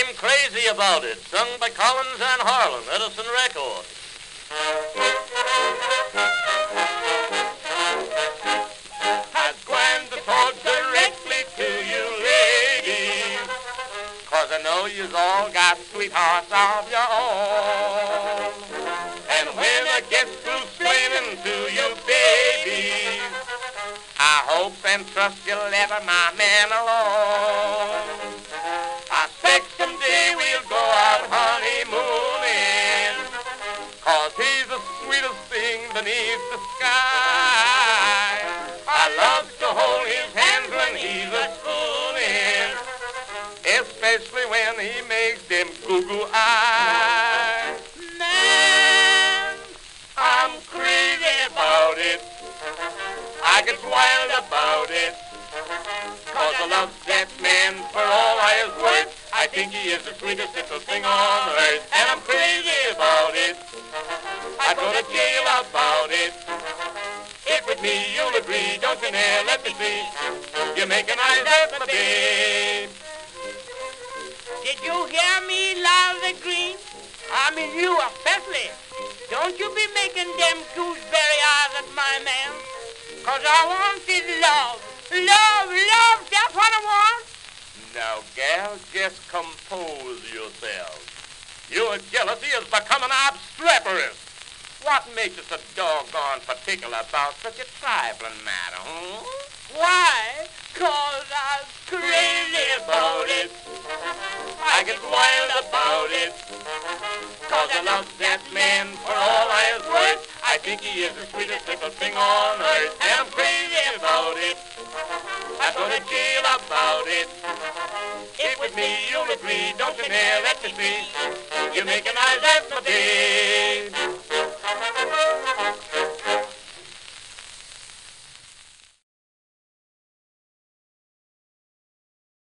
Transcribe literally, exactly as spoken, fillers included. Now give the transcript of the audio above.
I'm Crazy About It, sung by Collins and Harlan, Edison Records. I'd going to talk directly to you ladies, 'cause I know you've all got sweethearts of your own. And when I get through explaining to you babies, I hope and trust you'll let my man alone. I expect someday we'll go out honeymooning, 'cause he's the sweetest thing beneath the sky. I love to hold his hands when he's a-spooning, especially when he makes them goo-goo eyes. Man, I'm crazy about it. I get wild about it, 'cause I love that man for all I is worth. I think he is the sweetest little thing on earth, and I'm crazy about it. I'd go to jail about it. If with me you'll agree, don't you now let me see. You're making eyes at my babe. Did you hear me loud and green? I mean you especially. Don't you be making them gooseberry eyes at my man. 'Cause I wanted love, love, love, that's what I want. Now, gal, just compose yourself. Your jealousy is becoming obstreperous. What makes you so doggone particular about such a trifling matter, hmm? Why? 'Cause I'm crazy about it. I get wild about it, 'cause I love that man for all I is worth. I think he is the sweetest little thing on earth, and I'm crazy about it. I go to jail about it. If with me you'll agree, don't you now let me see. You're making eyes